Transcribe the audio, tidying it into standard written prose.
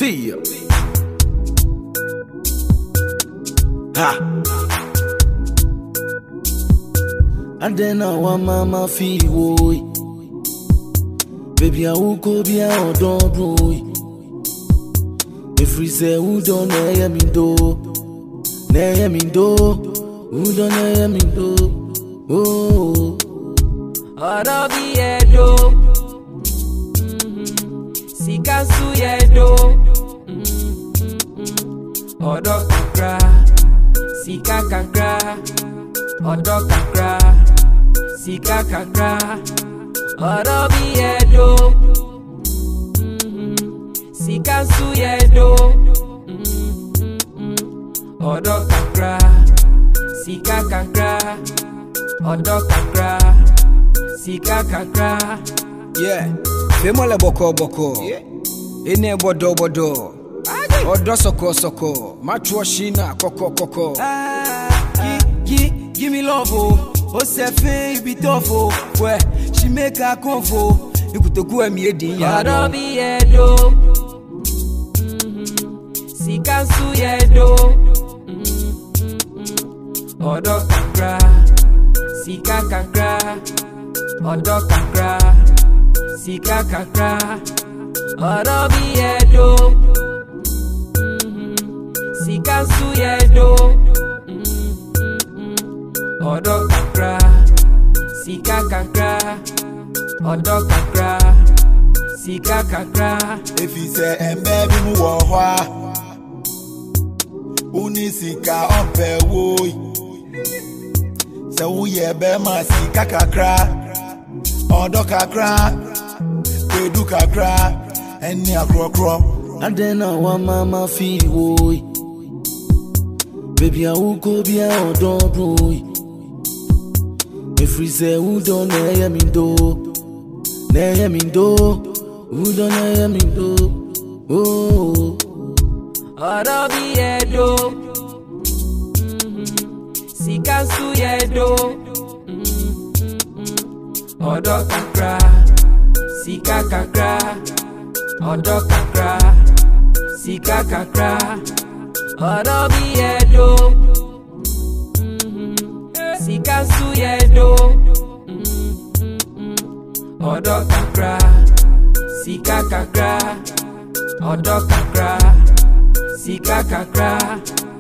See ya. Ha. And then I want mama feel boy. Baby I will go be a don't boy. If we say who don't know me do, know me do, who don't know me do. Oh, Ora be a do. Sika su ye do. Odo kakra, sika kakra. Odo kakra, sika kakra. Ora be a do. Sika su ye do. Odo kakra, sika kakra. Odo kakra, sika kakra. Yeah, femole boko boko. Ene bodo bodo. Odo soko soko. Matwo shina koko koko. Give me love, oh. Oh, Sefe, you be tough, oh. Where she make her convo. You could go and me din ya. Odo be a do. Sika su ye do. Odo kakra, sika kakra. Odo kakra, sika kakra. Odo be a do. Sika su ye do. Odo kakra, sika kakra. Odo kakra, sika kakra. If he say baby mu wa uni sika ompe woy. Se wo ye be ma sika kakra. Odo kakra, pedu kakra, eni akrokro. and then I want mama feel boy. Baby I will go be a don't boy. If we say who don't know me do, know me do, who don't know me do. Oh, Odo be a do. Sika su ye do. Odo kakra, sika kakra. Odo kakra, sika kakra. Odo be a do. Sika su ye do. Odo kakra, sika kakra. Odo kakra, sika kakra.